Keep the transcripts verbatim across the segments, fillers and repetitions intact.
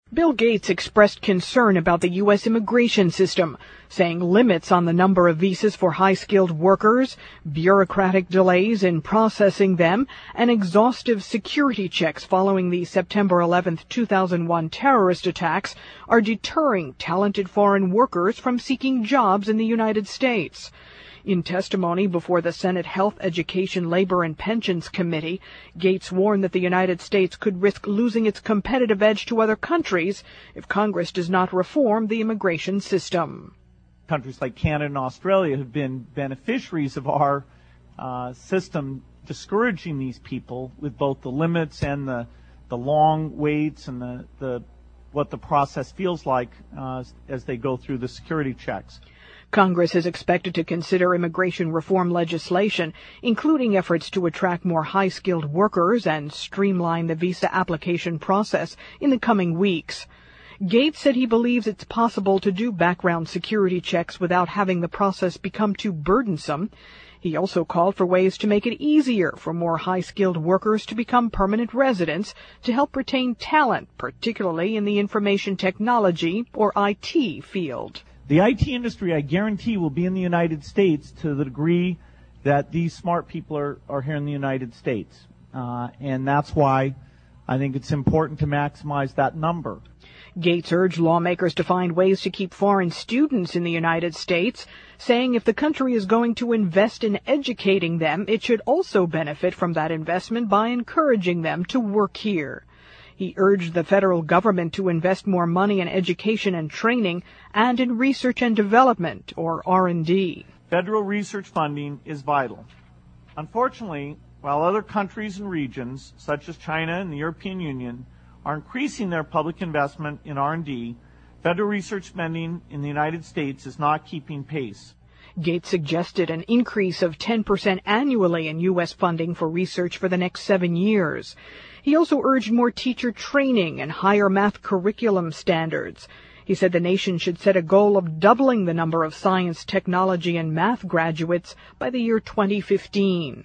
Bill Gates expressed concern about the U S immigration system, saying limits on the number of visas for high-skilled workers, bureaucratic delays in processing them, and exhaustive security checks following the September eleventh, two thousand one terrorist attacks are deterring talented foreign workers from seeking jobs in the United States. In testimony before the Senate Health, Education, Labor, and Pensions Committee, Gates warned that the United States could risk losing its competitive edge to other countries if Congress does not reform the immigration system. Countries like Canada and Australia have been beneficiaries of our uh, system discouraging these people with both the limits and the, the long waits and the, the what the process feels like uh, as they go through the security checks. Congress is expected to consider immigration reform legislation, including efforts to attract more high-skilled workers and streamline the visa application process in the coming weeks. Gates said he believes it's possible to do background security checks without having the process become too burdensome. He also called for ways to make it easier for more high-skilled workers to become permanent residents to help retain talent, particularly in the information technology or I T field. The I T industry, I guarantee, will be in the United States to the degree that these smart people are, are here in the United States. Uh, and that's why I think it's important to maximize that number. Gates urged lawmakers to find ways to keep foreign students in the United States, saying if the country is going to invest in educating them, it should also benefit from that investment by encouraging them to work here. He urged the federal government to invest more money in education and training and in research and development, or R and D. Federal research funding is vital. Unfortunately, while other countries and regions, such as China and the European Union, are increasing their public investment in R and D, federal research spending in the United States is not keeping pace. Gates suggested an increase of ten percent annually in U S funding for research for the next seven years. He also urged more teacher training and higher math curriculum standards. He said the nation should set a goal of doubling the number of science, technology, and math graduates by the year twenty fifteen.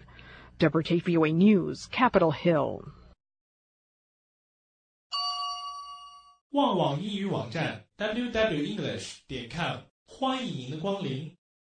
W T V O A News, Capitol Hill. 旺网英语网站 double-u double-u double-u 点 com 欢迎您的光临。